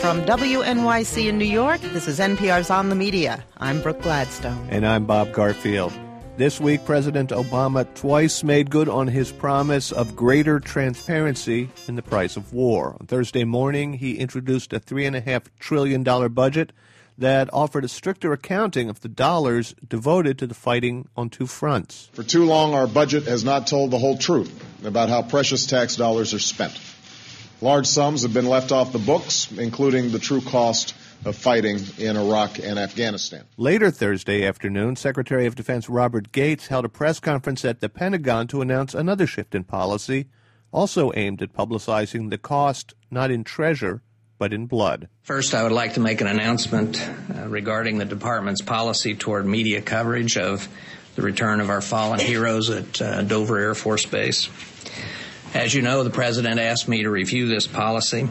From WNYC in New York, this is NPR's On the Media. I'm Brooke Gladstone. And I'm Bob Garfield. This week, President Obama twice made good on his promise of greater transparency in the price of war. On Thursday morning, he introduced a $3.5 trillion budget that offered a stricter accounting of the dollars devoted to the fighting on two fronts. For too long, our budget has not told the whole truth about how precious tax dollars are spent. Large sums have been left off the books, including the true cost of fighting in Iraq and Afghanistan. Later Thursday afternoon, Secretary of Defense Robert Gates held a press conference at the Pentagon to announce another shift in policy, also aimed at publicizing the cost not in treasure, but in blood. First, I would like to make an announcement regarding the department's policy toward media coverage of the return of our fallen heroes at Dover Air Force Base. As you know, the President asked me to review this policy.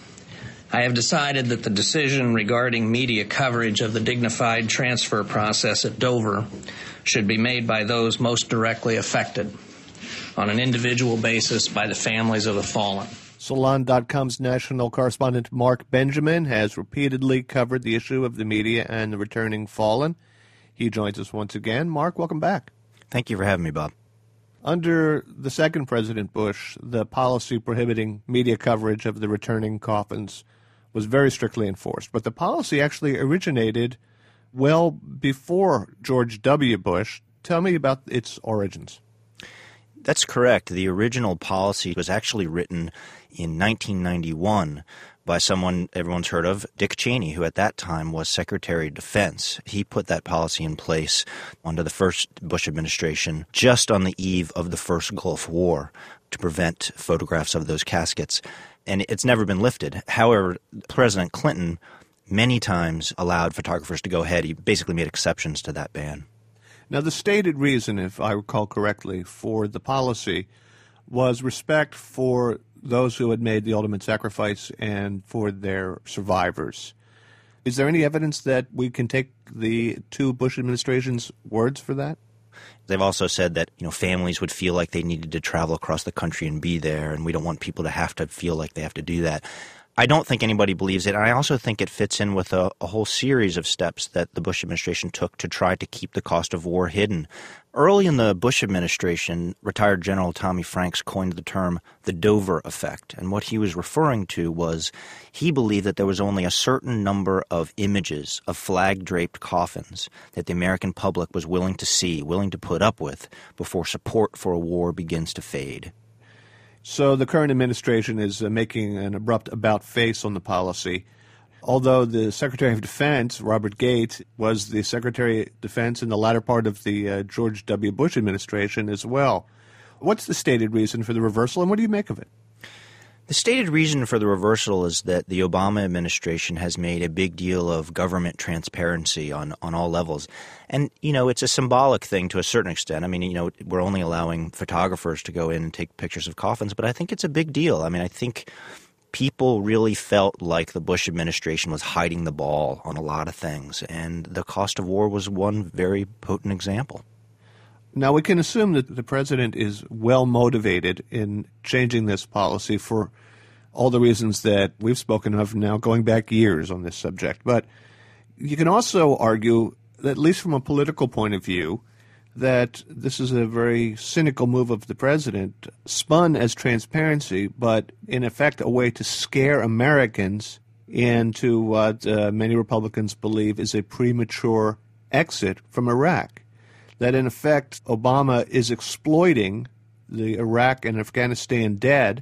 I have decided that the decision regarding media coverage of the dignified transfer process at Dover should be made by those most directly affected, on an individual basis by the families of the fallen. Salon.com's national correspondent Mark Benjamin has repeatedly covered the issue of the media and the returning fallen. He joins us once again. Mark, welcome back. Thank you for having me, Bob. Under the second President Bush, the policy prohibiting media coverage of the returning coffins was very strictly enforced. But the policy actually originated well before George W. Bush. Tell me about its origins. That's correct. The original policy was actually written in 1991 by someone everyone's heard of, Dick Cheney, who at that time was Secretary of Defense. He put that policy in place under the first Bush administration just on the eve of the first Gulf War to prevent photographs of those caskets. And it's never been lifted. However, President Clinton many times allowed photographers to go ahead. He basically made exceptions to that ban. Now, the stated reason, if I recall correctly, for the policy was respect for those who had made the ultimate sacrifice and for their survivors. Is there any evidence that we can take the two Bush administration's words for that? They've also said that, families would feel like they needed to travel across the country and be there, and we don't want people to have to feel like they have to do that. I don't think anybody believes it. I also think it fits in with a whole series of steps that the Bush administration took to try to keep the cost of war hidden. Early in the Bush administration, retired General Tommy Franks coined the term the Dover effect. And what he was referring to was he believed that there was only a certain number of images of flag-draped coffins that the American public was willing to see, willing to put up with, before support for a war begins to fade. So the current administration is making an abrupt about-face on the policy. Although the Secretary of Defense, Robert Gates, was the Secretary of Defense in the latter part of the George W. Bush administration as well. What's the stated reason for the reversal, and what do you make of it? The stated reason for the reversal is that the Obama administration has made a big deal of government transparency on all levels. And, it's a symbolic thing to a certain extent. I mean, we're only allowing photographers to go in and take pictures of coffins, but I think it's a big deal. I mean, I think people really felt like the Bush administration was hiding the ball on a lot of things, and the cost of war was one very potent example. Now, we can assume that the president is well motivated in changing this policy for all the reasons that we've spoken of now going back years on this subject. But you can also argue, that at least from a political point of view, that this is a very cynical move of the president, spun as transparency, but in effect a way to scare Americans into what many Republicans believe is a premature exit from Iraq. That, in effect, Obama is exploiting the Iraq and Afghanistan dead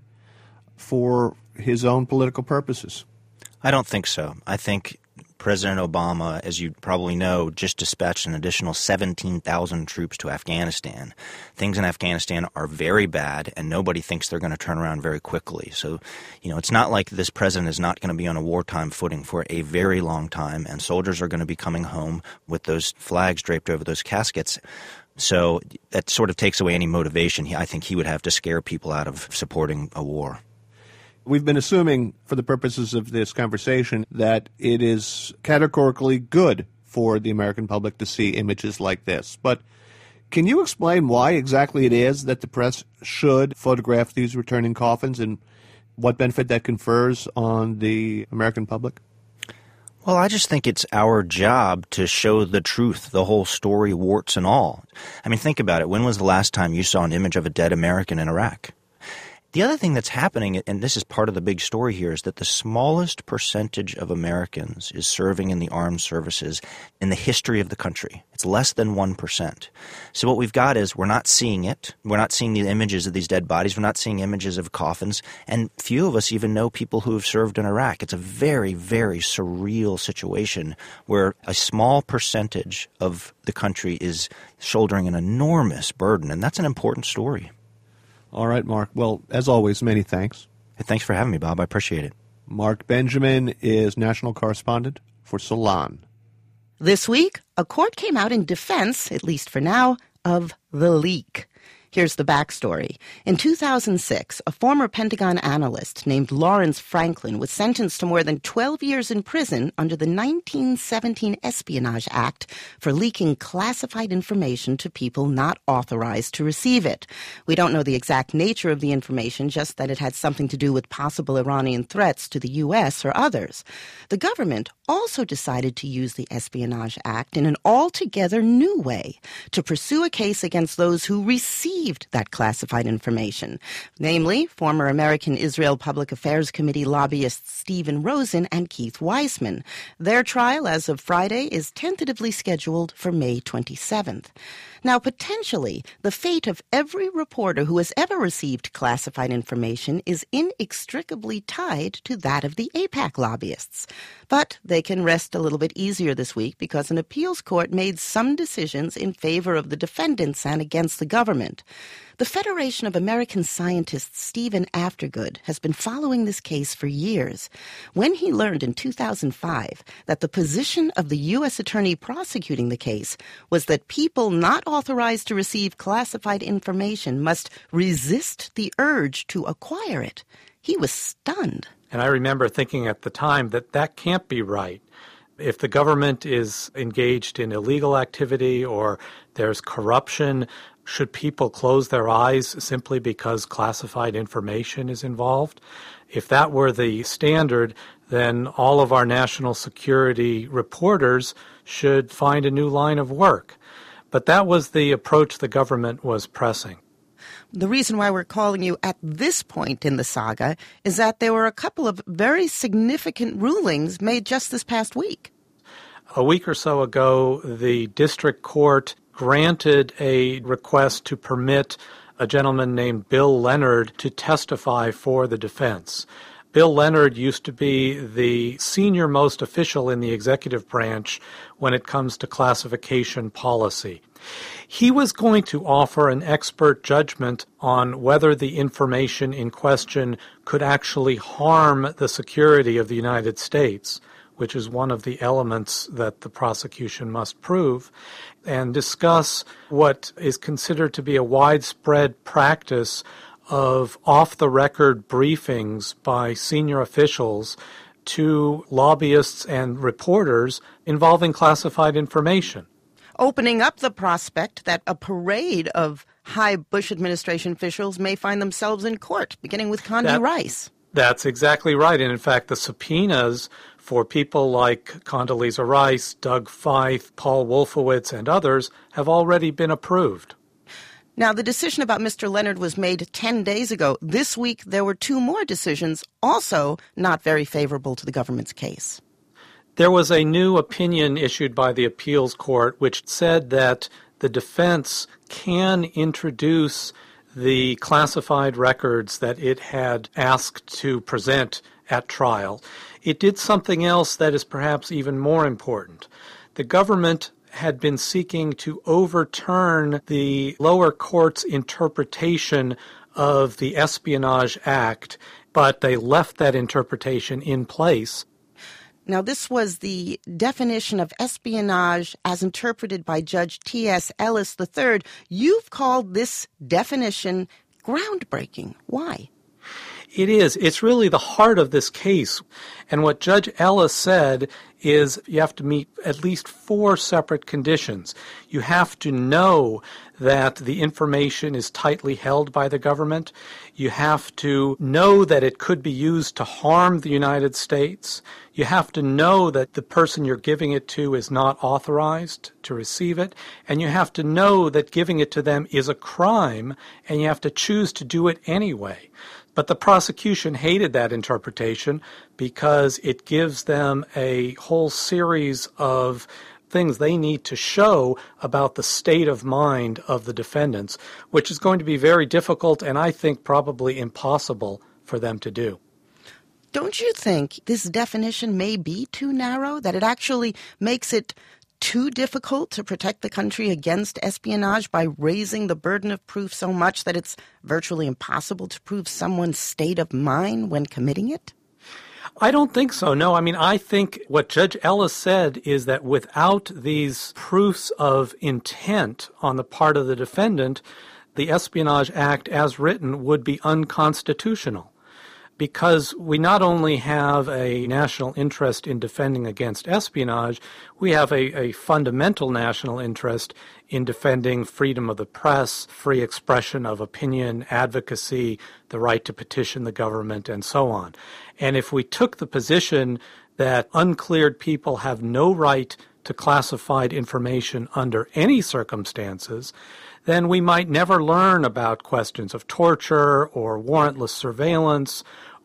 for his own political purposes. I don't think so. I think President Obama, as you probably know, just dispatched an additional 17,000 troops to Afghanistan. Things in Afghanistan are very bad, and nobody thinks they're going to turn around very quickly. So, it's not like this president is not going to be on a wartime footing for a very long time, and soldiers are going to be coming home with those flags draped over those caskets. So that sort of takes away any motivation I think he would have to scare people out of supporting a war. We've been assuming, for the purposes of this conversation, that it is categorically good for the American public to see images like this. But can you explain why exactly it is that the press should photograph these returning coffins and what benefit that confers on the American public? Well, I just think it's our job to show the truth, the whole story, warts and all. I mean, think about it. When was the last time you saw an image of a dead American in Iraq? The other thing that's happening, and this is part of the big story here, is that the smallest percentage of Americans is serving in the armed services in the history of the country. It's less than 1%. So what we've got is we're not seeing it. We're not seeing the images of these dead bodies. We're not seeing images of coffins. And few of us even know people who have served in Iraq. It's a very, very surreal situation where a small percentage of the country is shouldering an enormous burden. And that's an important story. All right, Mark. Well, as always, many thanks. Hey, thanks for having me, Bob. I appreciate it. Mark Benjamin is national correspondent for Salon. This week, a court came out in defense, at least for now, of the leak. Here's the backstory. In 2006, a former Pentagon analyst named Lawrence Franklin was sentenced to more than 12 years in prison under the 1917 Espionage Act for leaking classified information to people not authorized to receive it. We don't know the exact nature of the information, just that it had something to do with possible Iranian threats to the U.S. or others. The government also decided to use the Espionage Act in an altogether new way to pursue a case against those who received that classified information, namely former American Israel Public Affairs Committee lobbyists Stephen Rosen and Keith Weissman. Their trial, as of Friday, is tentatively scheduled for May 27th. Now, potentially, the fate of every reporter who has ever received classified information is inextricably tied to that of the AIPAC lobbyists. But they can rest a little bit easier this week because an appeals court made some decisions in favor of the defendants and against the government. The Federation of American Scientists' Stephen Aftergood has been following this case for years. When he learned in 2005 that the position of the U.S. attorney prosecuting the case was that people not authorized to receive classified information must resist the urge to acquire it, he was stunned. And I remember thinking at the time that that can't be right. If the government is engaged in illegal activity or there's corruption, should people close their eyes simply because classified information is involved? If that were the standard, then all of our national security reporters should find a new line of work. But that was the approach the government was pressing. The reason why we're calling you at this point in the saga is that there were a couple of very significant rulings made just this past week. A week or so ago, the district court granted a request to permit a gentleman named Bill Leonard to testify for the defense. Bill Leonard used to be the senior-most official in the executive branch when it comes to classification policy. He was going to offer an expert judgment on whether the information in question could actually harm the security of the United States, which is one of the elements that the prosecution must prove, and discuss what is considered to be a widespread practice of off-the-record briefings by senior officials to lobbyists and reporters involving classified information. Opening up the prospect that a parade of high Bush administration officials may find themselves in court, beginning with Condoleezza Rice. That's exactly right. And in fact, the subpoenas for people like Condoleezza Rice, Doug Feith, Paul Wolfowitz, and others have already been approved. Now, the decision about Mr. Leonard was made 10 days ago. This week, there were two more decisions, also not very favorable to the government's case. There was a new opinion issued by the appeals court which said that the defense can introduce the classified records that it had asked to present at trial. It did something else that is perhaps even more important. The government had been seeking to overturn the lower court's interpretation of the Espionage Act, but they left that interpretation in place. Now, this was the definition of espionage as interpreted by Judge T.S. Ellis III. You've called this definition groundbreaking. Why? It is. It's really the heart of this case. And what Judge Ellis said is you have to meet at least 4 separate conditions. You have to know that the information is tightly held by the government. You have to know that it could be used to harm the United States. You have to know that the person you're giving it to is not authorized to receive it. And you have to know that giving it to them is a crime, and you have to choose to do it anyway. But the prosecution hated that interpretation because it gives them a whole series of things they need to show about the state of mind of the defendants, which is going to be very difficult and I think probably impossible for them to do. Don't you think this definition may be too narrow, that it actually makes it too difficult to protect the country against espionage by raising the burden of proof so much that it's virtually impossible to prove someone's state of mind when committing it? I don't think so, no. I mean, I think what Judge Ellis said is that without these proofs of intent on the part of the defendant, the Espionage Act as written would be unconstitutional. Because we not only have a national interest in defending against espionage, we have a fundamental national interest in defending freedom of the press, free expression of opinion, advocacy, the right to petition the government, and so on. And if we took the position that uncleared people have no right to classified information under any circumstances, then we might never learn about questions of torture or warrantless surveillance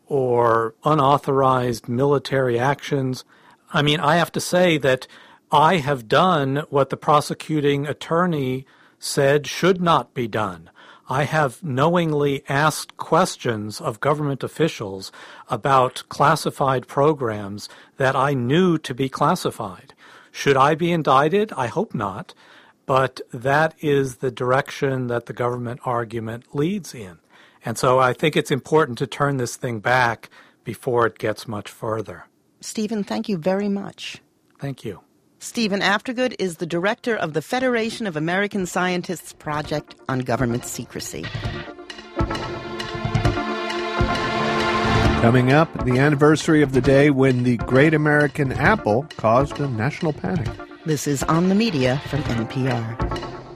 or unauthorized military actions. I mean, I have to say that I have done what the prosecuting attorney said should not be done. I have knowingly asked questions of government officials about classified programs that I knew to be classified. Should I be indicted? I hope not. But that is the direction that the government argument leads in. And so I think it's important to turn this thing back before it gets much further. Stephen, thank you very much. Thank you. Stephen Aftergood is the director of the Federation of American Scientists Project on Government Secrecy. Coming up, the anniversary of the day when the Great American Apple caused a national panic. This is On the Media from NPR.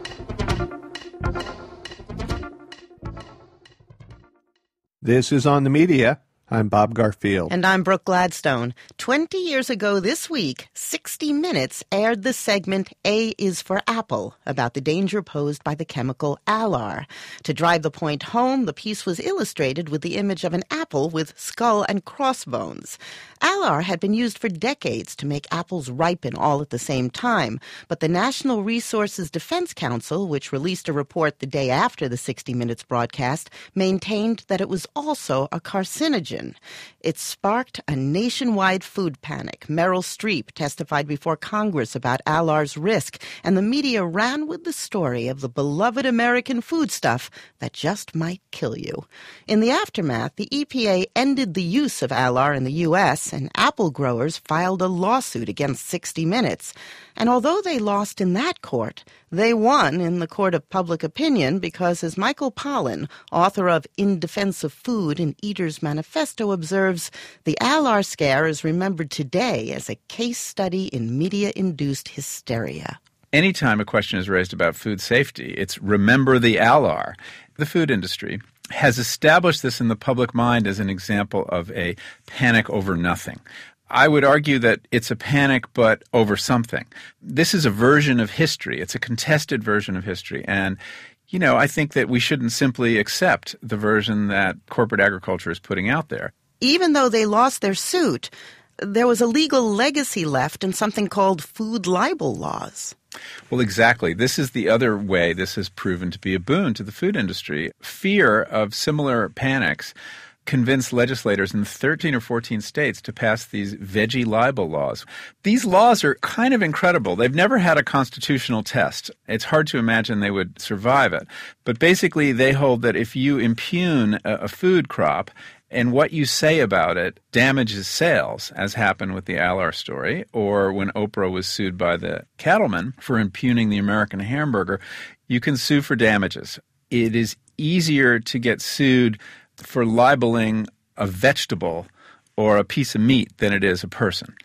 This is On the Media. I'm Bob Garfield. And I'm Brooke Gladstone. 20 years ago this week, 60 Minutes aired the segment A is for Apple about the danger posed by the chemical Alar. To drive the point home, the piece was illustrated with the image of an apple with skull and crossbones. Alar had been used for decades to make apples ripen all at the same time, but the National Resources Defense Council, which released a report the day after the 60 Minutes broadcast, maintained that it was also a carcinogen. It sparked a nationwide food panic. Meryl Streep testified before Congress about Alar's risk, and the media ran with the story of the beloved American foodstuff that just might kill you. In the aftermath, the EPA ended the use of Alar in the U.S., and apple growers filed a lawsuit against 60 Minutes. And although they lost in that court, they won in the court of public opinion because, as Michael Pollan, author of In Defense of Food and Eater's Manifesto, observes, the Alar scare is remembered today as a case study in media-induced hysteria. Anytime a question is raised about food safety, it's remember the Alar. The food industry has established this in the public mind as an example of a panic over nothing. I would argue that it's a panic, but over something. This is a version of history. It's a contested version of history. And, you know, I think that we shouldn't simply accept the version that corporate agriculture is putting out there. Even though they lost their suit, there was a legal legacy left in something called food libel laws. Well, exactly. This is the other way this has proven to be a boon to the food industry. Fear of similar panics convinced legislators in 13 or 14 states to pass these veggie libel laws. These laws are kind of incredible. They've never had a constitutional test. It's hard to imagine they would survive it. But basically, they hold that if you impugn a food crop and what you say about it damages sales, as happened with the Alar story, or when Oprah was sued by the cattlemen for impugning the American hamburger, you can sue for damages. It is easier to get sued for libeling a vegetable or a piece of meat than it is a person.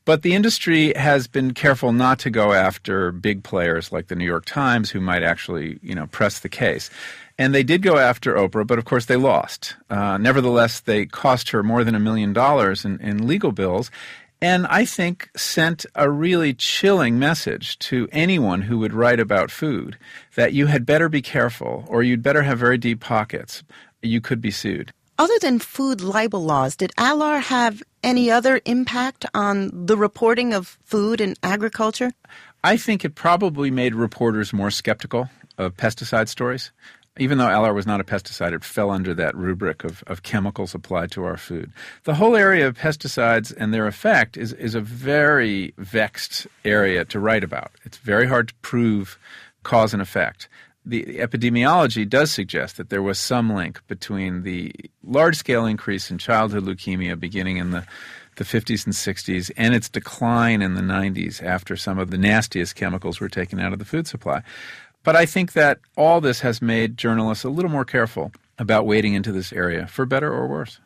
But the industry has been careful not to go after big players like the New York Times, who might actually, press the case. And they did go after Oprah, but of course they lost. Nevertheless, they cost her more than $1 million in legal bills, and I think sent a really chilling message to anyone who would write about food that you had better be careful, or you'd better have very deep pockets. You could be sued. Other than food libel laws, did ALAR have any other impact on the reporting of food and agriculture? I think it probably made reporters more skeptical of pesticide stories. Even though ALAR was not a pesticide, it fell under that rubric of chemicals applied to our food. The whole area of pesticides and their effect is a very vexed area to write about. It's very hard to prove cause and effect. The epidemiology does suggest that there was some link between the large-scale increase in childhood leukemia beginning in the 50s and 60s and its decline in the 90s after some of the nastiest chemicals were taken out of the food supply. But I think that all this has made journalists a little more careful about wading into this area, for better or worse.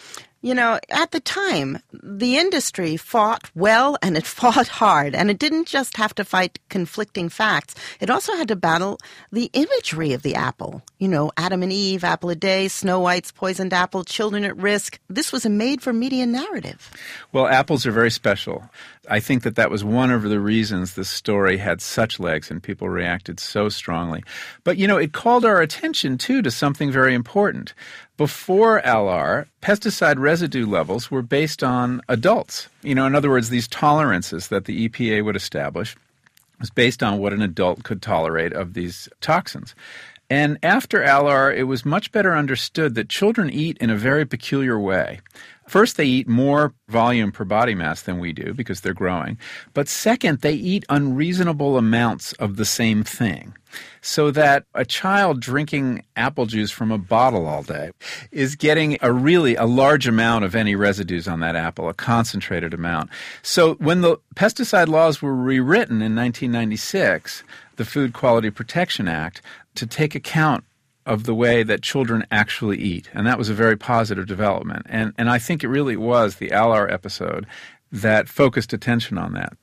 At the time, the industry fought well and it fought hard. And it didn't just have to fight conflicting facts. It also had to battle the imagery of the apple. Adam and Eve, apple a day, Snow White's poisoned apple, children at risk. This was a made-for-media narrative. Well, apples are very special. I think that was one of the reasons this story had such legs and people reacted so strongly. But, it called our attention, too, to something very important. Before ALAR, pesticide residue levels were based on adults. In other words, these tolerances that the EPA would establish was based on what an adult could tolerate of these toxins. And after ALAR, it was much better understood that children eat in a very peculiar way. First, they eat more volume per body mass than we do because they're growing. But second, they eat unreasonable amounts of the same thing. So that a child drinking apple juice from a bottle all day is getting a large amount of any residues on that apple, a concentrated amount. So when the pesticide laws were rewritten in 1996, the Food Quality Protection Act, to take account of the way that children actually eat. And that was a very positive development. And I think it really was the ALAR episode that focused attention on that.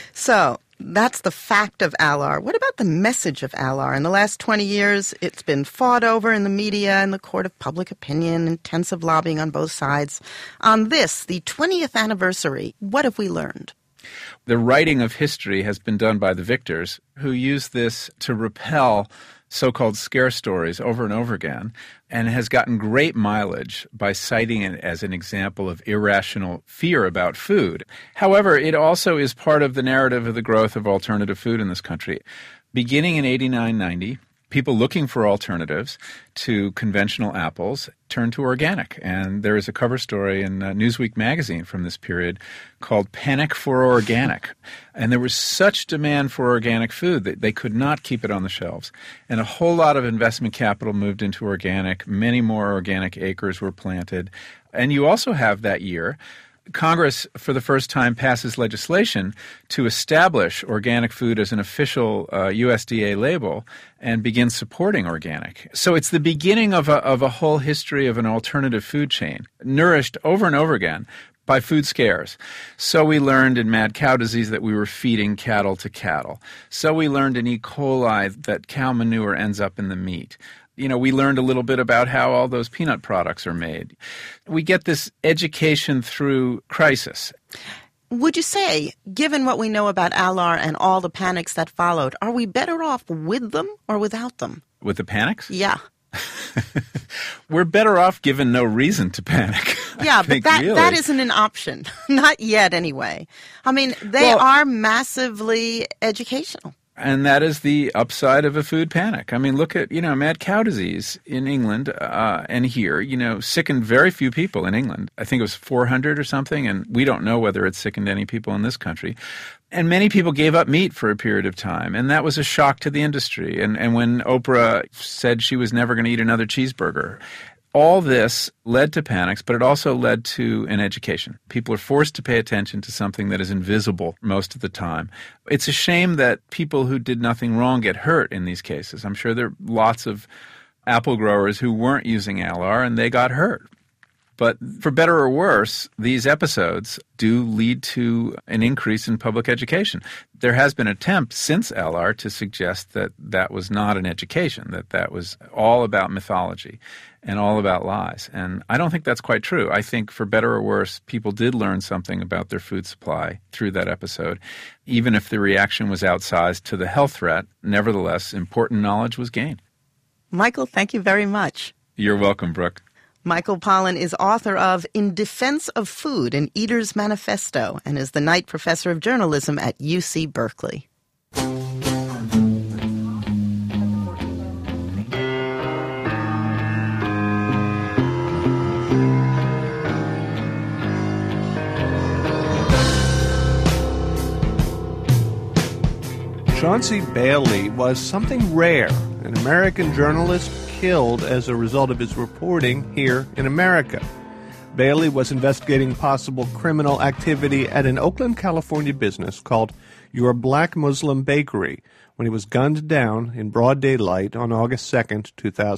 So that's the fact of ALAR. What about the message of ALAR? In the last 20 years, it's been fought over in the media and the court of public opinion, intensive lobbying on both sides. On this, the 20th anniversary, what have we learned? The writing of history has been done by the victors, who use this to repel so-called scare stories over and over again, and has gotten great mileage by citing it as an example of irrational fear about food. However, it also is part of the narrative of the growth of alternative food in this country. Beginning in 89-90, people looking for alternatives to conventional apples turned to organic. And there is a cover story in Newsweek magazine from this period called Panic for Organic. And there was such demand for organic food that they could not keep it on the shelves. And a whole lot of investment capital moved into organic. Many more organic acres were planted. And you also have that year Congress, for the first time, passes legislation to establish organic food as an official USDA label and begins supporting organic. So it's the beginning of a whole history of an alternative food chain, nourished over and over again by food scares. So we learned in mad cow disease that we were feeding cattle to cattle. So we learned in E. coli that cow manure ends up in the meat. We learned a little bit about how all those peanut products are made. We get this education through crisis. Would you say, given what we know about ALAR and all the panics that followed, are we better off with them or without them? With the panics? Yeah. We're better off given no reason to panic. Yeah, but that isn't an option. Not yet, anyway. I mean, they are massively educational. And that is the upside of a food panic. I mean, look at, mad cow disease in England and here, sickened very few people in England. I think it was 400 or something, and we don't know whether it sickened any people in this country. And many people gave up meat for a period of time, and that was a shock to the industry. And when Oprah said she was never going to eat another cheeseburger, all this led to panics, but it also led to an education. People are forced to pay attention to something that is invisible most of the time. It's a shame that people who did nothing wrong get hurt in these cases. I'm sure there are lots of apple growers who weren't using ALAR and they got hurt. But for better or worse, these episodes do lead to an increase in public education. There has been an attempt since Eller to suggest that that was not an education, that that was all about mythology and all about lies. And I don't think that's quite true. I think for better or worse, people did learn something about their food supply through that episode. Even if the reaction was outsized to the health threat, nevertheless, important knowledge was gained. Michael, thank you very much. You're welcome, Brooke. Michael Pollan is author of In Defense of Food, an Eater's Manifesto, and is the Knight Professor of Journalism at UC Berkeley. Chauncey Bailey was something rare, an American journalist killed as a result of his reporting here in America. Bailey was investigating possible criminal activity at an Oakland, California business called Your Black Muslim Bakery when he was gunned down in broad daylight on August 2nd,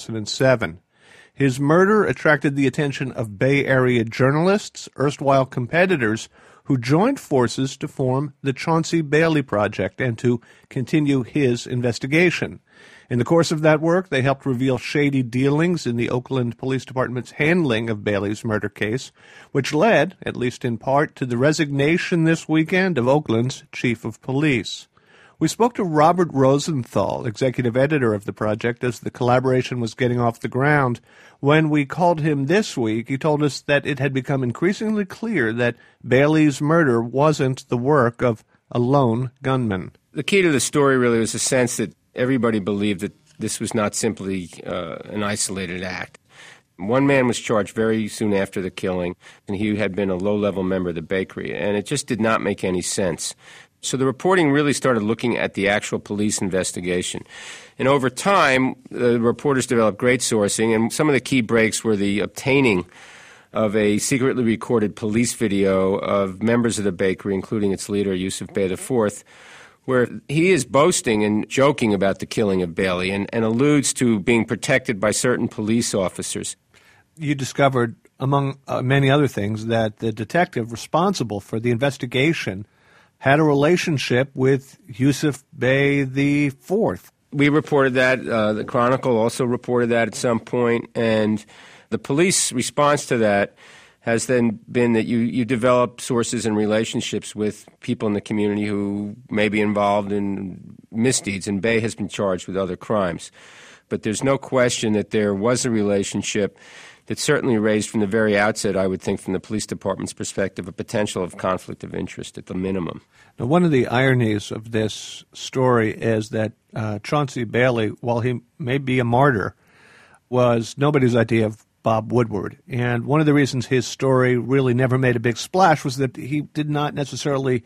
2007. His murder attracted the attention of Bay Area journalists, erstwhile competitors, who joined forces to form the Chauncey Bailey Project and to continue his investigation. In the course of that work, they helped reveal shady dealings in the Oakland Police Department's handling of Bailey's murder case, which led, at least in part, to the resignation this weekend of Oakland's chief of police. We spoke to Robert Rosenthal, executive editor of the project, as the collaboration was getting off the ground. When we called him this week, he told us that it had become increasingly clear that Bailey's murder wasn't the work of a lone gunman. The key to the story really was the sense that everybody believed that this was not simply an isolated act. One man was charged very soon after the killing, and he had been a low-level member of the bakery, and it just did not make any sense. So the reporting really started looking at the actual police investigation. And over time, the reporters developed great sourcing, and some of the key breaks were the obtaining of a secretly recorded police video of members of the bakery, including its leader, Yusuf Bey IV, where he is boasting and joking about the killing of Bailey and alludes to being protected by certain police officers. You discovered, among many other things, that the detective responsible for the investigation had a relationship with Yusuf Bey IV. We reported that. The Chronicle also reported that at some point, and the police response to that has then been that you develop sources and relationships with people in the community who may be involved in misdeeds, and Bey has been charged with other crimes. But there's no question that there was a relationship that certainly raised from the very outset, I would think, from the police department's perspective, a potential of conflict of interest at the minimum. Now, one of the ironies of this story is that Chauncey Bailey, while he may be a martyr, was nobody's idea of Bob Woodward. And one of the reasons his story really never made a big splash was that he did not necessarily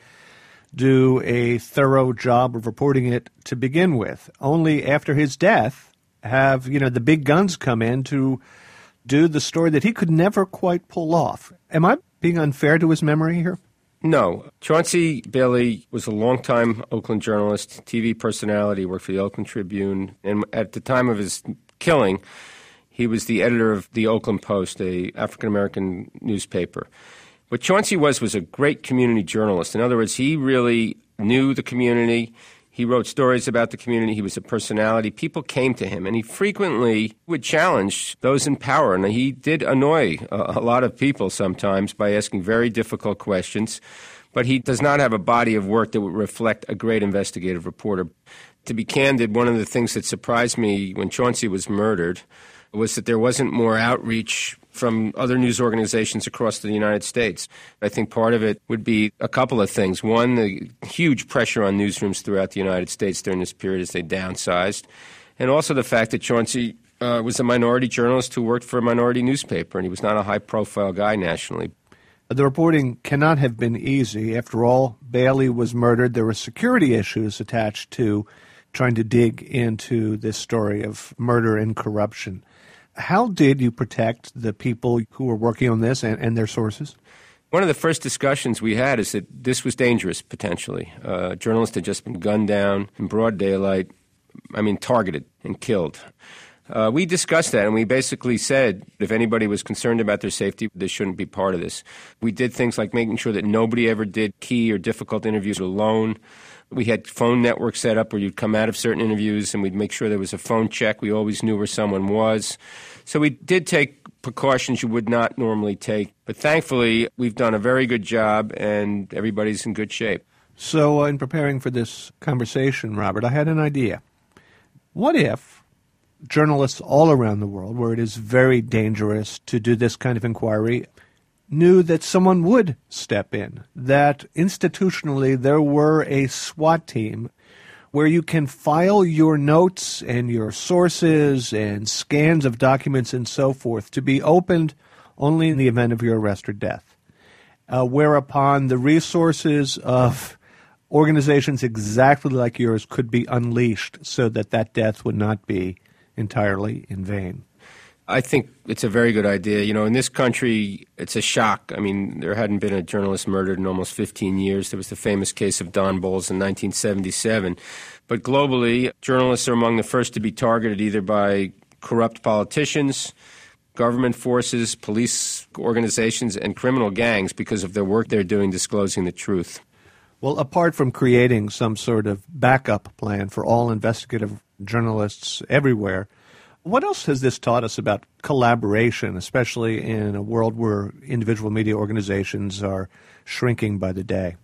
do a thorough job of reporting it to begin with. Only after his death have, the big guns come in to do the story that he could never quite pull off. Am I being unfair to his memory here? No. Chauncey Bailey was a longtime Oakland journalist, TV personality, worked for the Oakland Tribune, and at the time of his killing, he was the editor of the Oakland Post, a African-American newspaper. What Chauncey was a great community journalist. In other words, he really knew the community. He wrote stories about the community. He was a personality. People came to him, and he frequently would challenge those in power. And he did annoy a lot of people sometimes by asking very difficult questions. But he does not have a body of work that would reflect a great investigative reporter. To be candid, one of the things that surprised me when Chauncey was murdered was that there wasn't more outreach from other news organizations across the United States. I think part of it would be a couple of things. One, the huge pressure on newsrooms throughout the United States during this period as they downsized, and also the fact that Chauncey was a minority journalist who worked for a minority newspaper, and he was not a high-profile guy nationally. The reporting cannot have been easy. After all, Bailey was murdered. There were security issues attached to trying to dig into this story of murder and corruption. How did you protect the people who were working on this and their sources? One of the first discussions we had is that this was dangerous, potentially. A journalist had just been gunned down in broad daylight, targeted and killed. We discussed that, and we basically said if anybody was concerned about their safety, they shouldn't be part of this. We did things like making sure that nobody ever did key or difficult interviews alone. We had phone networks set up where you'd come out of certain interviews, and we'd make sure there was a phone check. We always knew where someone was. So we did take precautions you would not normally take. But thankfully, we've done a very good job, and everybody's in good shape. So in preparing for this conversation, Robert, I had an idea. What if journalists all around the world, where it is very dangerous to do this kind of inquiry, knew that someone would step in, that institutionally there were a SWAT team where you can file your notes and your sources and scans of documents and so forth to be opened only in the event of your arrest or death, whereupon the resources of organizations exactly like yours could be unleashed so that that death would not be entirely in vain. I think it's a very good idea. You know, in this country, it's a shock. I mean, there hadn't been a journalist murdered in almost 15 years. There was the famous case of Don Bolles in 1977. But globally, journalists are among the first to be targeted either by corrupt politicians, government forces, police organizations, and criminal gangs because of their work they're doing disclosing the truth. Well, apart from creating some sort of backup plan for all investigative journalists everywhere, what else has this taught us about collaboration, especially in a world where individual media organizations are shrinking by the day?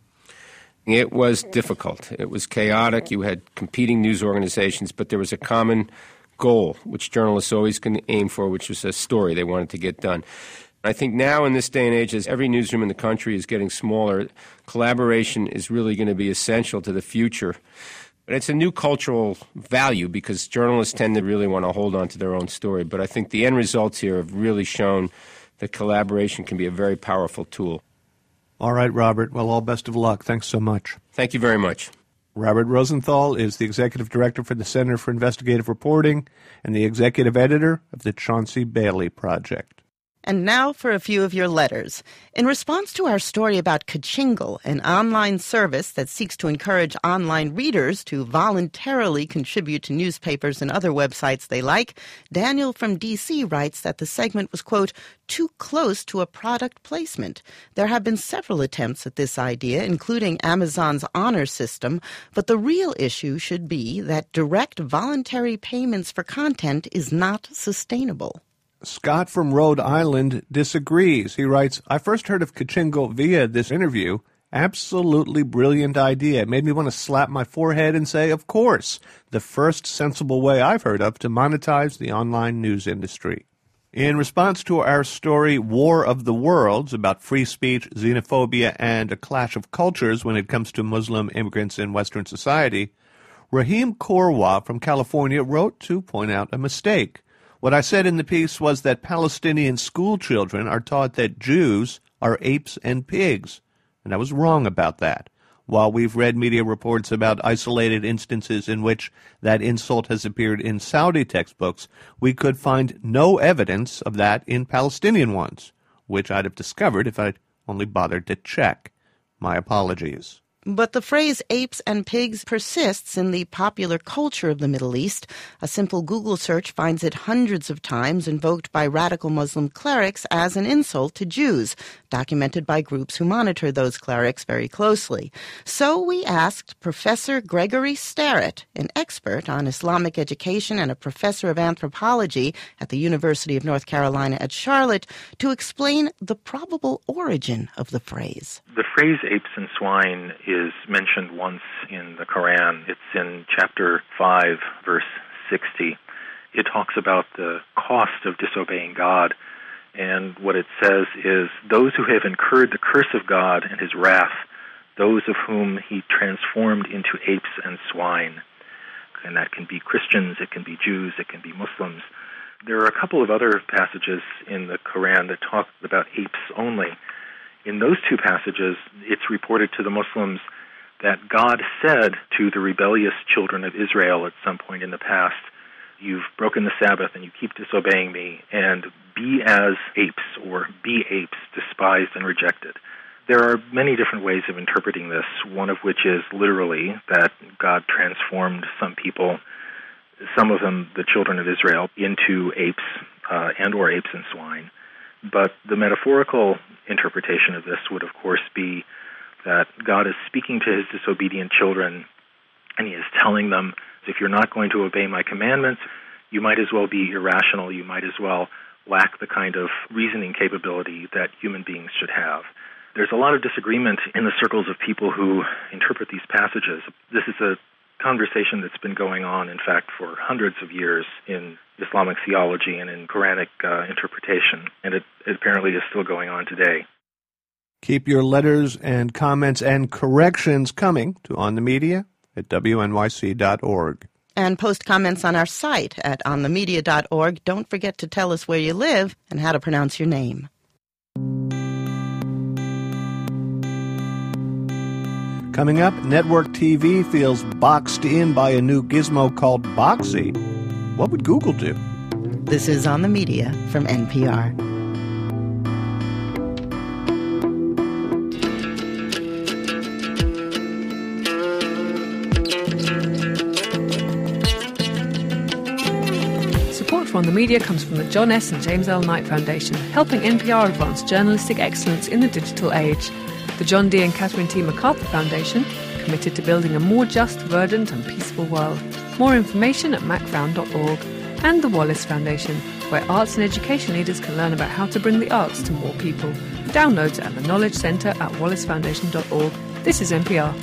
It was difficult. It was chaotic. You had competing news organizations, but there was a common goal, which journalists always can aim for, which was a story they wanted to get done. I think now in this day and age, as every newsroom in the country is getting smaller, collaboration is really going to be essential to the future. But it's a new cultural value because journalists tend to really want to hold on to their own story. But I think the end results here have really shown that collaboration can be a very powerful tool. All right, Robert. Well, all best of luck. Thanks so much. Thank you very much. Robert Rosenthal is the Executive Director for the Center for Investigative Reporting and the Executive Editor of the Chauncey Bailey Project. And now for a few of your letters. In response to our story about Kachingle, an online service that seeks to encourage online readers to voluntarily contribute to newspapers and other websites they like, Daniel from D.C. writes that the segment was, quote, too close to a product placement. There have been several attempts at this idea, including Amazon's honor system, but the real issue should be that direct voluntary payments for content is not sustainable. Scott from Rhode Island disagrees. He writes, I first heard of Kachingle via this interview. Absolutely brilliant idea. It made me want to slap my forehead and say, of course, the first sensible way I've heard of to monetize the online news industry. In response to our story, War of the Worlds, about free speech, xenophobia, and a clash of cultures when it comes to Muslim immigrants in Western society, Rahim Korwa from California wrote to point out a mistake. What I said in the piece was that Palestinian school children are taught that Jews are apes and pigs, and I was wrong about that. While we've read media reports about isolated instances in which that insult has appeared in Saudi textbooks, we could find no evidence of that in Palestinian ones, which I'd have discovered if I'd only bothered to check. My apologies. But the phrase apes and pigs persists in the popular culture of the Middle East. A simple Google search finds it hundreds of times invoked by radical Muslim clerics as an insult to Jews, documented by groups who monitor those clerics very closely. So we asked Professor Gregory Starrett, an expert on Islamic education and a professor of anthropology at the University of North Carolina at Charlotte, to explain the probable origin of the phrase. The phrase apes and swine is mentioned once in the Quran. It's in chapter 5, verse 60. It talks about the cost of disobeying God, and what it says is, those who have incurred the curse of God and his wrath, those of whom he transformed into apes and swine. And that can be Christians, it can be Jews, it can be Muslims. There are a couple of other passages in the Quran that talk about apes only. In those two passages, it's reported to the Muslims that God said to the rebellious children of Israel at some point in the past, you've broken the Sabbath and you keep disobeying me, and be as apes, or be apes, despised and rejected. There are many different ways of interpreting this, one of which is literally that God transformed some people some of them the children of Israel, into apes and/or apes and swine. But the metaphorical interpretation of this would, of course, be that God is speaking to his disobedient children, and he is telling them, if you're not going to obey my commandments, you might as well be irrational, you might as well lack the kind of reasoning capability that human beings should have. There's a lot of disagreement in the circles of people who interpret these passages. This is a conversation that's been going on, in fact, for hundreds of years in Islamic theology and in Quranic interpretation, and it apparently is still going on today. Keep your letters and comments and corrections coming to On the Media at wnyc.org. And post comments on our site at onthemedia.org. Don't forget to tell us where you live and how to pronounce your name. Coming up, network TV feels boxed in by a new gizmo called Boxy. What would Google do? This is On the Media from NPR. Support for On the Media comes from the John S. and James L. Knight Foundation, helping NPR advance journalistic excellence in the digital age. The John D. and Catherine T. MacArthur Foundation, committed to building a more just, verdant and peaceful world. More information at macfound.org. And the Wallace Foundation, where arts and education leaders can learn about how to bring the arts to more people. Downloads at the Knowledge Centre at wallacefoundation.org. This is NPR.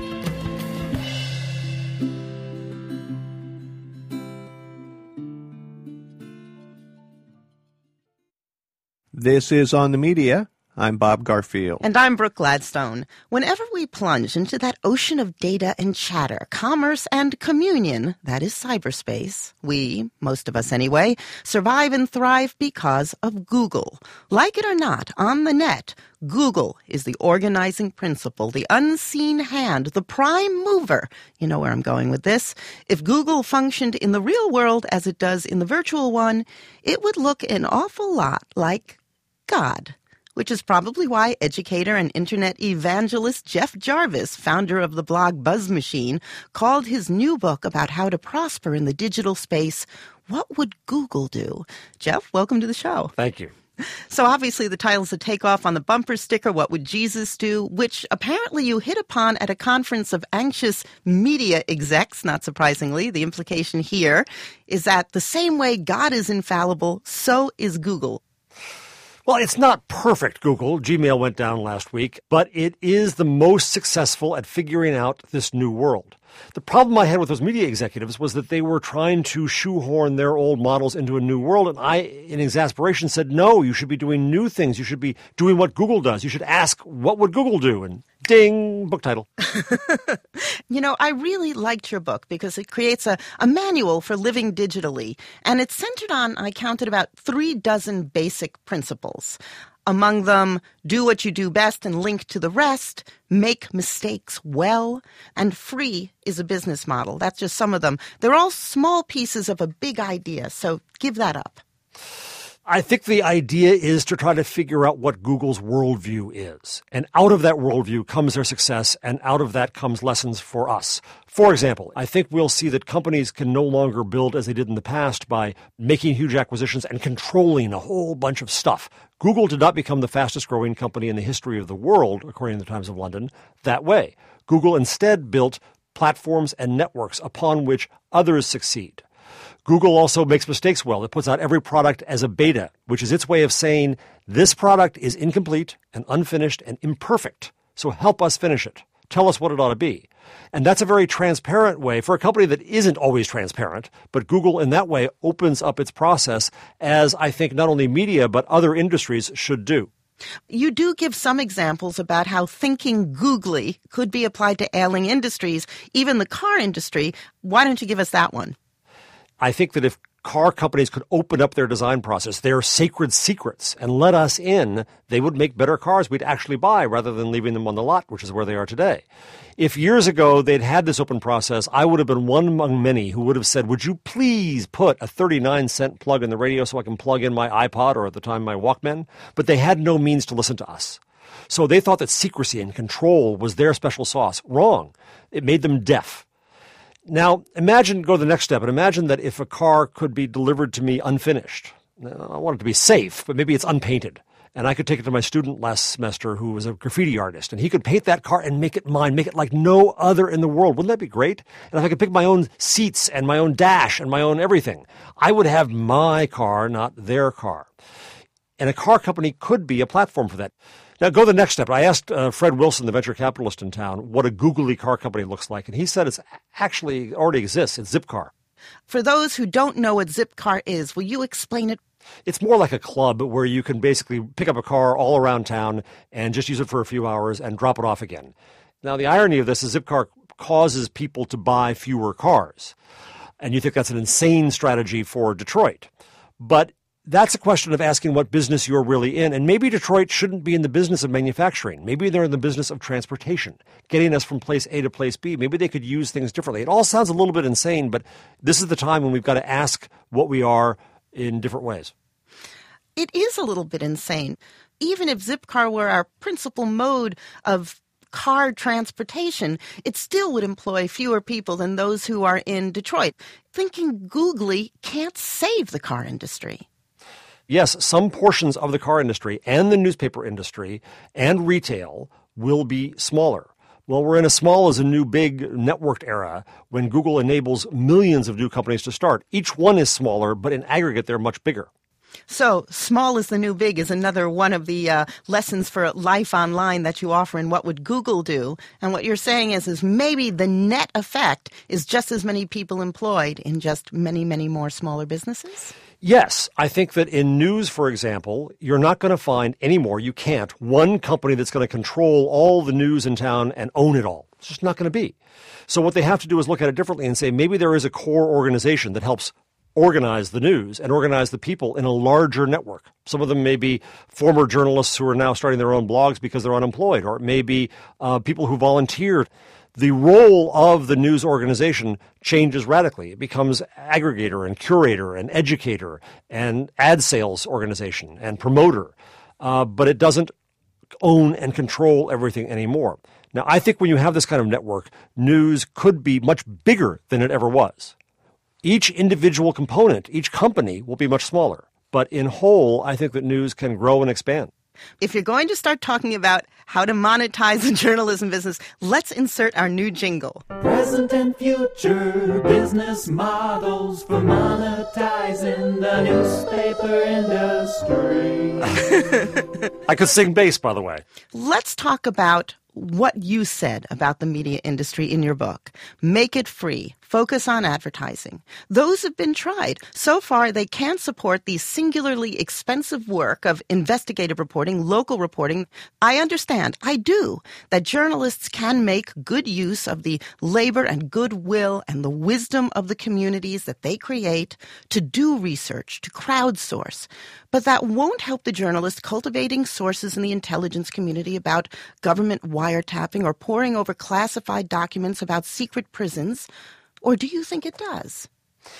This is On the Media. I'm Bob Garfield. And I'm Brooke Gladstone. Whenever we plunge into that ocean of data and chatter, commerce and communion, that is cyberspace, we, most of us anyway, survive and thrive because of Google. Like it or not, on the net, Google is the organizing principle, the unseen hand, the prime mover. You know where I'm going with this. If Google functioned in the real world as it does in the virtual one, it would look an awful lot like God. Which is probably why educator and internet evangelist Jeff Jarvis, founder of the blog Buzz Machine, called his new book about how to prosper in the digital space, What Would Google Do? Jeff, welcome to the show. Thank you. So obviously the title's a takeoff on the bumper sticker, What Would Jesus Do?, which apparently you hit upon at a conference of anxious media execs, not surprisingly. The implication here is that the same way God is infallible, so is Google. Well, it's not perfect, Google. Gmail went down last week, but it is the most successful at figuring out this new world. The problem I had with those media executives was that they were trying to shoehorn their old models into a new world, and I, in exasperation, said, no, you should be doing new things. You should be doing what Google does. You should ask, what would Google do? And ding, book title. You know, I really liked your book because it creates a manual for living digitally, and it's centered on, I counted about 36 basic principles. Among them, do what you do best and link to the rest, make mistakes well, and free is a business model. That's just some of them. They're all small pieces of a big idea, so give that up. I think the idea is to try to figure out what Google's worldview is. And out of that worldview comes their success, and out of that comes lessons for us. For example, I think we'll see that companies can no longer build as they did in the past by making huge acquisitions and controlling a whole bunch of stuff. Google did not become the fastest growing company in the history of the world, according to the Times of London, that way. Google instead built platforms and networks upon which others succeed. Google also makes mistakes well. It puts out every product as a beta, which is its way of saying this product is incomplete and unfinished and imperfect, so help us finish it. Tell us what it ought to be. And that's a very transparent way for a company that isn't always transparent, but Google in that way opens up its process, as I think not only media but other industries should do. You do give some examples about how thinking googly could be applied to ailing industries, even the car industry. Why don't you give us that one? I think that if car companies could open up their design process, their sacred secrets, and let us in, they would make better cars we'd actually buy rather than leaving them on the lot, which is where they are today. If years ago they'd had this open process, I would have been one among many who would have said, would you please put a 39-cent plug in the radio so I can plug in my iPod or at the time my Walkman? But they had no means to listen to us. So they thought that secrecy and control was their special sauce. Wrong. It made them deaf. Now, go to the next step, and imagine that if a car could be delivered to me unfinished. Now, I want it to be safe, but maybe it's unpainted. And I could take it to my student last semester who was a graffiti artist, and he could paint that car and make it mine, make it like no other in the world. Wouldn't that be great? And if I could pick my own seats and my own dash and my own everything, I would have my car, not their car. And a car company could be a platform for that. Now, go to the next step. I asked Fred Wilson, the venture capitalist in town, what a googly car company looks like. And he said it's actually already exists. It's Zipcar. For those who don't know what Zipcar is, will you explain it? It's more like a club where you can basically pick up a car all around town and just use it for a few hours and drop it off again. Now, the irony of this is Zipcar causes people to buy fewer cars. And you think that's an insane strategy for Detroit. But that's a question of asking what business you're really in. And maybe Detroit shouldn't be in the business of manufacturing. Maybe they're in the business of transportation, getting us from place A to place B. Maybe they could use things differently. It all sounds a little bit insane, but this is the time when we've got to ask what we are in different ways. It is a little bit insane. Even if Zipcar were our principal mode of car transportation, it still would employ fewer people than those who are in Detroit. Thinking googly can't save the car industry. Yes, some portions of the car industry and the newspaper industry and retail will be smaller. Well, we're in a small is a new big networked era when Google enables millions of new companies to start. Each one is smaller, but in aggregate, they're much bigger. So small is the new big is another one of the lessons for life online that you offer in What Would Google Do? And what you're saying is maybe the net effect is just as many people employed in just many, many more smaller businesses? Yes. I think that in news, for example, you're not going to find anymore, you can't, one company that's going to control all the news in town and own it all. It's just not going to be. So what they have to do is look at it differently and say maybe there is a core organization that helps organize the news and organize the people in a larger network. Some of them may be former journalists who are now starting their own blogs because they're unemployed, or it may be people who volunteered. The role of the news organization changes radically. It becomes aggregator and curator and educator and ad sales organization and promoter, but it doesn't own and control everything anymore. Now, I think when you have this kind of network, news could be much bigger than it ever was. Each individual component, each company will be much smaller. But in whole, I think that news can grow and expand. If you're going to start talking about how to monetize the journalism business, let's insert our new jingle. Present and future business models for monetizing the newspaper industry. I could sing bass, by the way. Let's talk about what you said about the media industry in your book. Make it free. Focus on advertising. Those have been tried. So far, they can't support the singularly expensive work of investigative reporting, local reporting. I understand, I do, that journalists can make good use of the labor and goodwill and the wisdom of the communities that they create to do research, to crowdsource. But that won't help the journalist cultivating sources in the intelligence community about government wiretapping or poring over classified documents about secret prisons. Or do you think it does?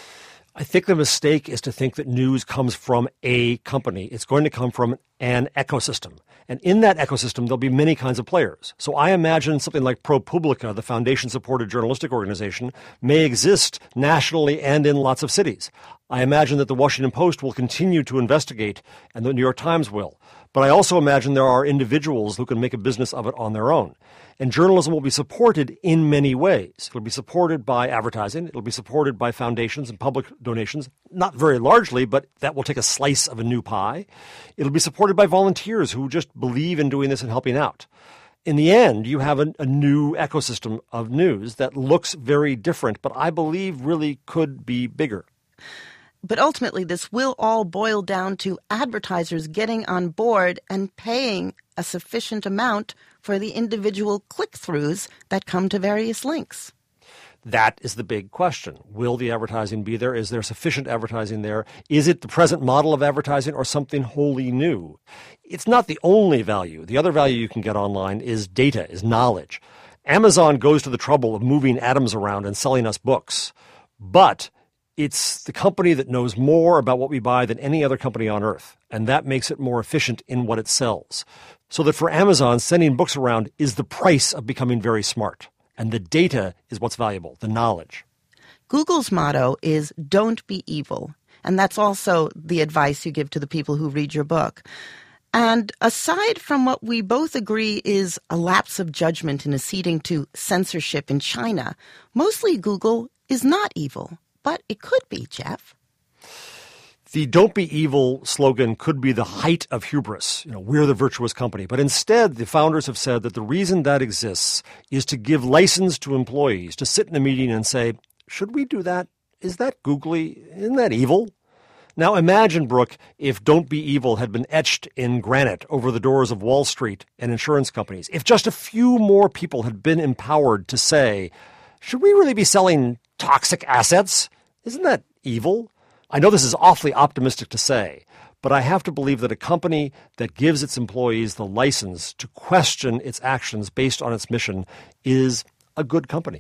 I think the mistake is to think that news comes from a company. It's going to come from an ecosystem. And in that ecosystem, there'll be many kinds of players. So I imagine something like ProPublica, the foundation-supported journalistic organization, may exist nationally and in lots of cities. I imagine that the Washington Post will continue to investigate, and the New York Times will. But I also imagine there are individuals who can make a business of it on their own. And journalism will be supported in many ways. It'll be supported by advertising. It'll be supported by foundations and public donations, not very largely, but that will take a slice of a new pie. It'll be supported by volunteers who just believe in doing this and helping out. In the end, you have a new ecosystem of news that looks very different, but I believe really could be bigger. But ultimately, this will all boil down to advertisers getting on board and paying a sufficient amount for the individual click-throughs that come to various links. That is the big question. Will the advertising be there? Is there sufficient advertising there? Is it the present model of advertising or something wholly new? It's not the only value. The other value you can get online is data, is knowledge. Amazon goes to the trouble of moving atoms around and selling us books. But it's the company that knows more about what we buy than any other company on earth, and that makes it more efficient in what it sells. So that for Amazon, sending books around is the price of becoming very smart, and the data is what's valuable, the knowledge. Google's motto is "Don't be evil." And that's also the advice you give to the people who read your book. And aside from what we both agree is a lapse of judgment in acceding to censorship in China, mostly Google is not evil. But it could be, Jeff. The "Don't be evil" slogan could be the height of hubris. We're the virtuous company. But instead, the founders have said that the reason that exists is to give license to employees to sit in a meeting and say, should we do that? Is that googly? Isn't that evil? Now imagine, Brooke, if "Don't be evil" had been etched in granite over the doors of Wall Street and insurance companies. If just a few more people had been empowered to say, should we really be selling toxic assets? Isn't that evil? I know this is awfully optimistic to say, but I have to believe that a company that gives its employees the license to question its actions based on its mission is a good company.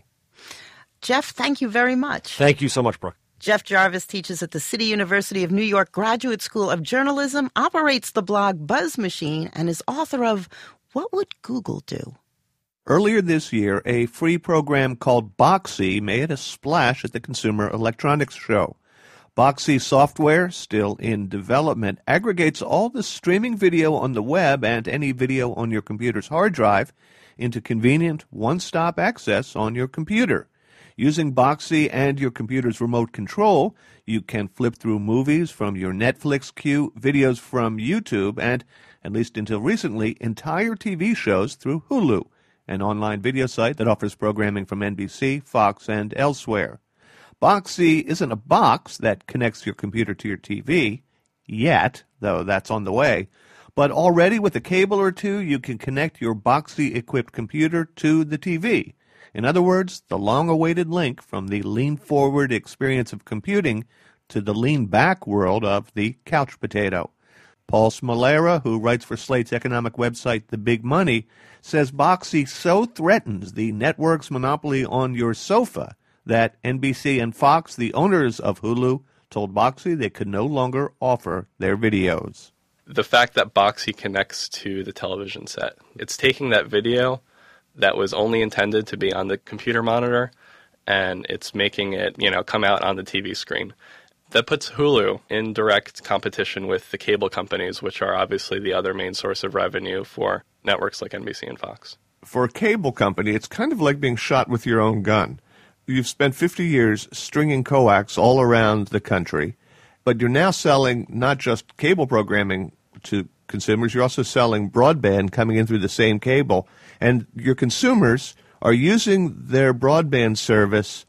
Jeff, thank you very much. Thank you so much, Brooke. Jeff Jarvis teaches at the City University of New York Graduate School of Journalism, operates the blog Buzz Machine, and is author of What Would Google Do? Earlier this year, a free program called Boxee made a splash at the Consumer Electronics Show. Boxee software, still in development, aggregates all the streaming video on the web and any video on your computer's hard drive into convenient one-stop access on your computer. Using Boxee and your computer's remote control, you can flip through movies from your Netflix queue, videos from YouTube, and, at least until recently, entire TV shows through Hulu, an online video site that offers programming from NBC, Fox, and elsewhere. Boxee isn't a box that connects your computer to your TV, yet, though that's on the way. But already with a cable or two, you can connect your Boxee-equipped computer to the TV. In other words, the long-awaited link from the lean-forward experience of computing to the lean-back world of the couch potato. Paul Smollera, who writes for Slate's economic website The Big Money, says Boxee so threatens the network's monopoly on your sofa that NBC and Fox, the owners of Hulu, told Boxee they could no longer offer their videos. The fact that Boxee connects to the television set, it's taking that video that was only intended to be on the computer monitor, and it's making it, come out on the TV screen. That puts Hulu in direct competition with the cable companies, which are obviously the other main source of revenue for networks like NBC and Fox. For a cable company, it's kind of like being shot with your own gun. You've spent 50 years stringing coax all around the country, but you're now selling not just cable programming to consumers, you're also selling broadband coming in through the same cable. And your consumers are using their broadband service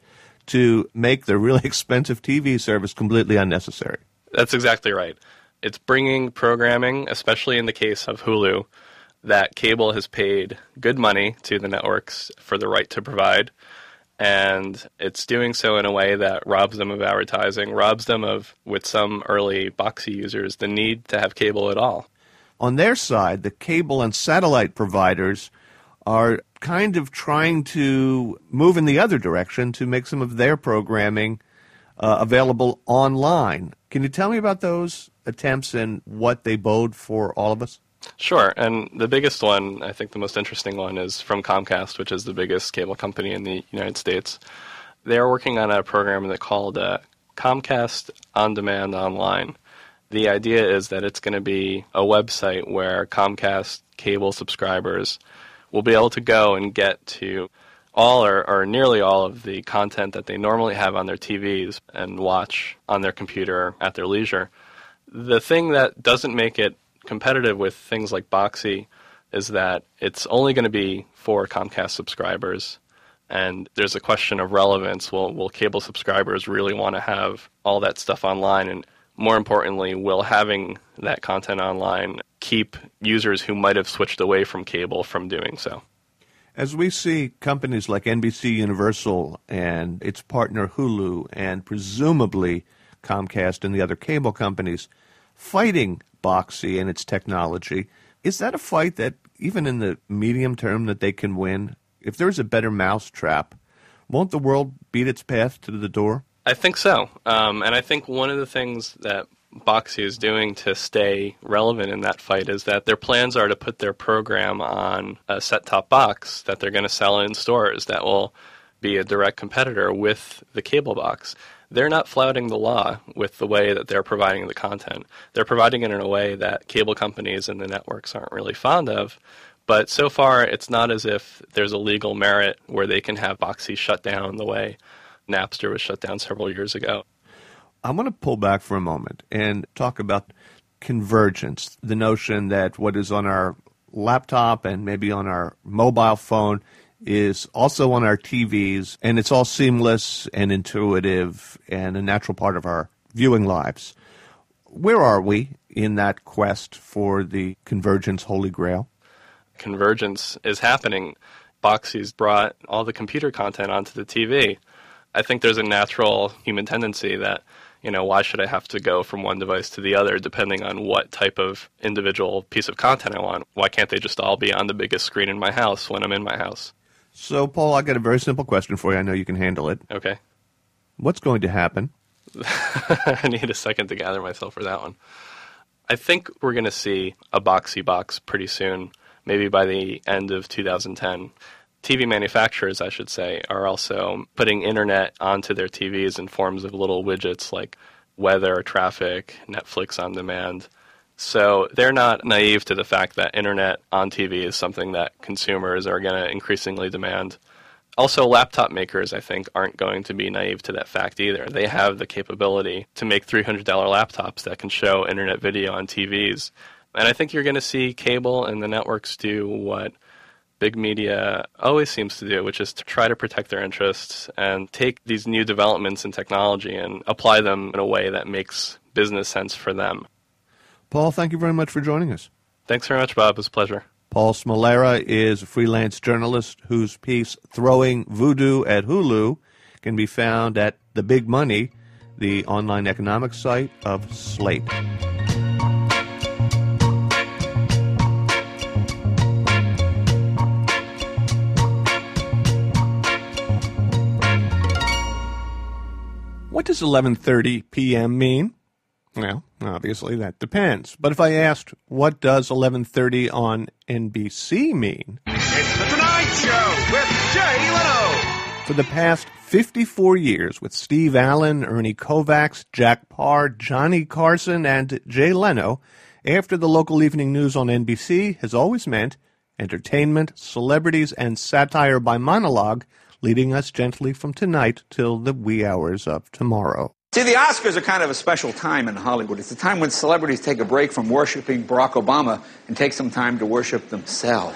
to make the really expensive TV service completely unnecessary. That's exactly right. It's bringing programming, especially in the case of Hulu, that cable has paid good money to the networks for the right to provide. And it's doing so in a way that robs them of advertising, robs them of, with some early Boxee users, the need to have cable at all. On their side, the cable and satellite providers are kind of trying to move in the other direction to make some of their programming available online. Can you tell me about those attempts and what they bode for all of us? Sure, and the biggest one, I think the most interesting one, is from Comcast, which is the biggest cable company in the United States. They are working on a program that's called Comcast On Demand Online. The idea is that it's going to be a website where Comcast cable subscribers will be able to go and get to all or nearly all of the content that they normally have on their TVs and watch on their computer at their leisure. The thing that doesn't make it competitive with things like Boxee is that it's only going to be for Comcast subscribers, and there's a question of relevance. Will cable subscribers really want to have all that stuff online? And more importantly, will having that content online keep users who might have switched away from cable from doing so? As we see companies like NBC Universal and its partner Hulu and presumably Comcast and the other cable companies fighting Boxee and its technology, is that a fight that even in the medium term that they can win? If there's a better mousetrap, won't the world beat its path to the door? I think so. And I think one of the things that Boxee is doing to stay relevant in that fight is that their plans are to put their program on a set-top box that they're going to sell in stores that will be a direct competitor with the cable box. They're not flouting the law with the way that they're providing the content. They're providing it in a way that cable companies and the networks aren't really fond of. But so far, it's not as if there's a legal merit where they can have Boxee shut down the way Napster was shut down several years ago. I want to pull back for a moment and talk about convergence, the notion that what is on our laptop and maybe on our mobile phone is also on our TVs, and it's all seamless and intuitive and a natural part of our viewing lives. Where are we in that quest for the convergence holy grail? Convergence is happening. Boxee's brought all the computer content onto the TV. I think there's a natural human tendency that, why should I have to go from one device to the other depending on what type of individual piece of content I want? Why can't they just all be on the biggest screen in my house when I'm in my house? So, Paul, I got a very simple question for you. I know you can handle it. Okay. What's going to happen? I need a second to gather myself for that one. I think we're going to see a Boxee box pretty soon, maybe by the end of 2010. TV manufacturers, I should say, are also putting internet onto their TVs in forms of little widgets like weather, traffic, Netflix on demand. So they're not naive to the fact that internet on TV is something that consumers are going to increasingly demand. Also, laptop makers, I think, aren't going to be naive to that fact either. They have the capability to make $300 laptops that can show internet video on TVs. And I think you're going to see cable and the networks do what big media always seems to do, which is to try to protect their interests and take these new developments in technology and apply them in a way that makes business sense for them. Paul, thank you very much for joining us. Thanks very much, Bob. It was a pleasure. Paul Smollera is a freelance journalist whose piece, Throwing Voodoo at Hulu, can be found at The Big Money, the online economics site of Slate. What does 11:30 p.m. mean? Well, obviously that depends. But if I asked, what does 11:30 on NBC mean? It's The Tonight Show with Jay Leno. For the past 54 years, with Steve Allen, Ernie Kovacs, Jack Parr, Johnny Carson, and Jay Leno, after the local evening news on NBC has always meant entertainment, celebrities, and satire by monologue, leading us gently from tonight till the wee hours of tomorrow. See, the Oscars are kind of a special time in Hollywood. It's a time when celebrities take a break from worshiping Barack Obama and take some time to worship themselves.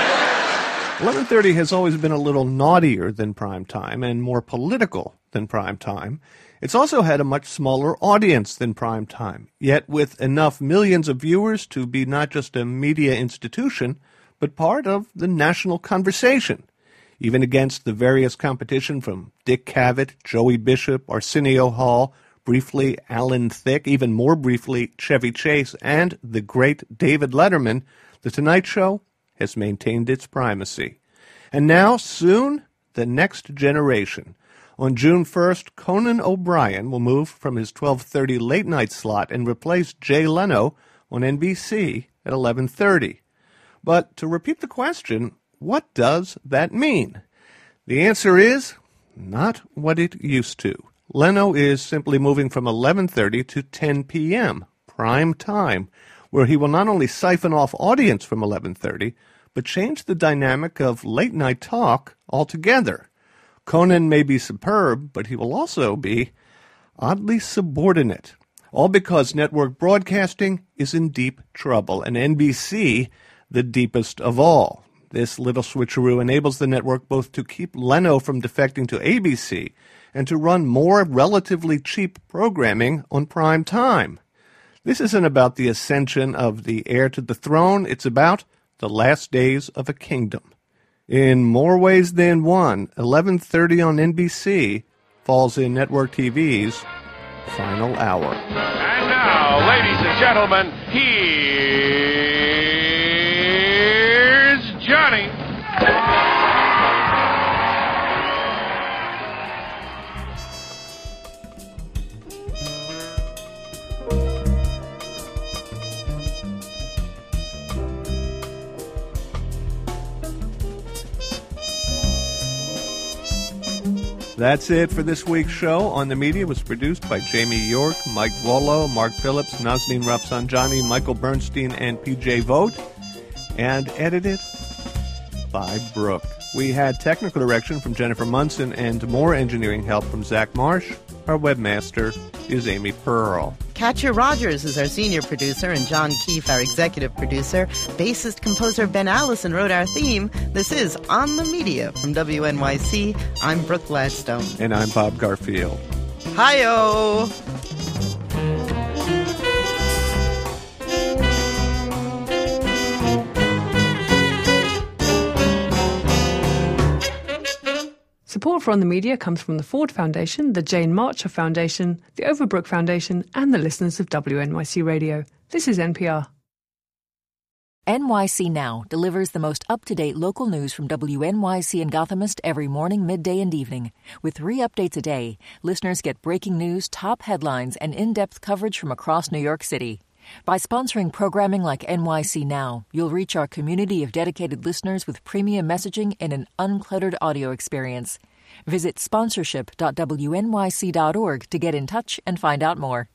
Yeah. 11:30 has always been a little naughtier than prime time and more political than prime time. It's also had a much smaller audience than prime time, yet with enough millions of viewers to be not just a media institution, but part of the national conversation, even against the various competition from Dick Cavett, Joey Bishop, Arsenio Hall, briefly Alan Thicke, even more briefly Chevy Chase, and the great David Letterman. The Tonight Show has maintained its primacy. And now, soon, the next generation. On June 1st, Conan O'Brien will move from his 12:30 late-night slot and replace Jay Leno on NBC at 11:30. But to repeat the question, what does that mean? The answer is not what it used to. Leno is simply moving from 11:30 to 10 p.m., prime time, where he will not only siphon off audience from 11:30, but change the dynamic of late-night talk altogether. Conan may be superb, but he will also be oddly subordinate, all because network broadcasting is in deep trouble, and NBC the deepest of all. This little switcheroo enables the network both to keep Leno from defecting to ABC and to run more relatively cheap programming on prime time. This isn't about the ascension of the heir to the throne. It's about the last days of a kingdom. In more ways than one, 11:30 on NBC falls in network TV's final hour. And now, ladies and gentlemen, here's Johnny. That's it for this week's show. On the Media was produced by Jamie York, Mike Volo, Mark Phillips, Nazneen Rafsanjani, Michael Bernstein, and PJ Vogt, and edited by Brooke. We had technical direction from Jennifer Munson and more engineering help from Zach Marsh. Our webmaster is Amy Pearl. Katya Rogers is our senior producer, and John Keefe, our executive producer. Bassist-composer Ben Allison wrote our theme. This is On the Media from WNYC. I'm Brooke Gladstone. And I'm Bob Garfield. Hi-yo! Support for On the Media comes from the Ford Foundation, the Jane Marcher Foundation, the Overbrook Foundation, and the listeners of WNYC Radio. This is NPR. NYC Now delivers the most up-to-date local news from WNYC and Gothamist every morning, midday, and evening. With 3 updates a day, listeners get breaking news, top headlines, and in-depth coverage from across New York City. By sponsoring programming like NYC Now, you'll reach our community of dedicated listeners with premium messaging and an uncluttered audio experience. Visit sponsorship.wnyc.org to get in touch and find out more.